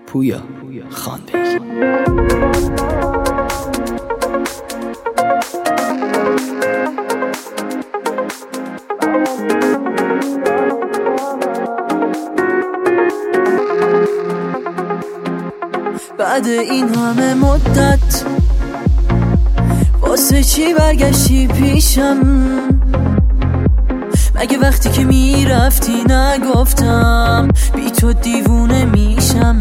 پویا خاندگی. بعد این همه مدت واسه چی برگشتی پیشم؟ مگه وقتی که میرفتی نگفتم بی تو دیوونه میشم؟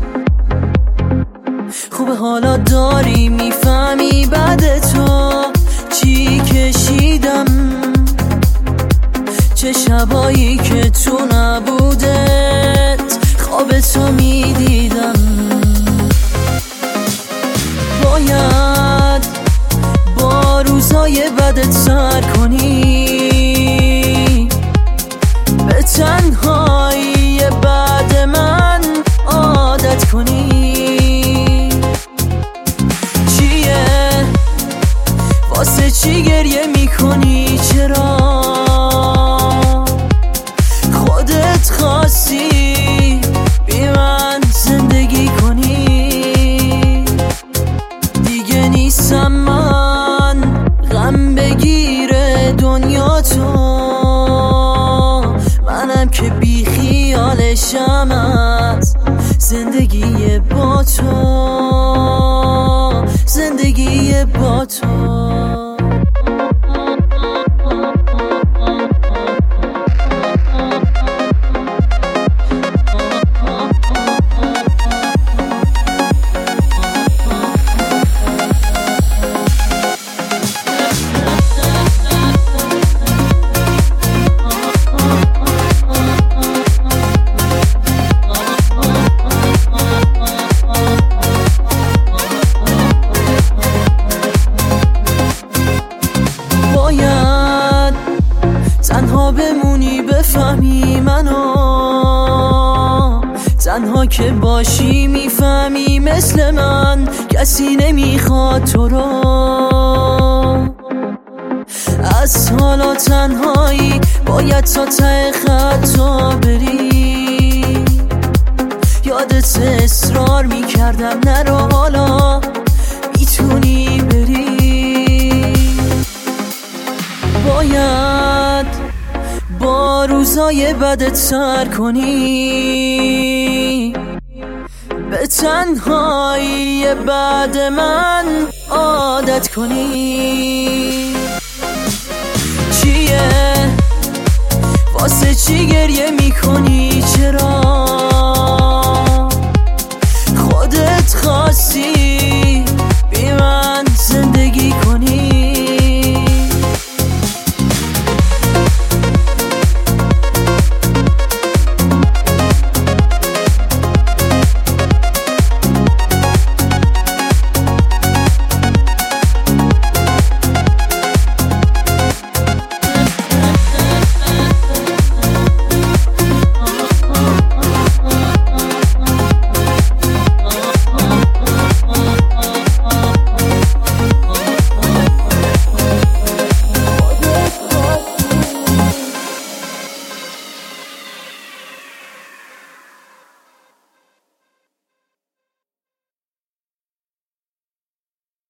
خوبه حالا داری میفهمی بعد تو چی کشیدم، چه شبایی که تو نبودت خواب تو میدیدم. باید با روزای بدت سر کنی، به تنهایی بعد من عادت کنی. چیه واسه چی گریه میکنی؟ چرا خودت خواستی بی من زندگی کنی؟ دیگه نیستم من غم بگیره دنیا تو، منم که بی خیالشم از زندگی با تو، زندگی با تو. تنها بمونی بفهمی منو، تنها که باشی میفهمی مثل من کسی نمیخواد تو رو. از حالا تنهایی باید تا ته خطا بری، یادت اصرار میکردم نرو حالا میتونی بری. باید با روزای بدت سر کنی، به تنهایی بعد من عادت کنی. چیه واسه چی گریه میکنی؟ چرا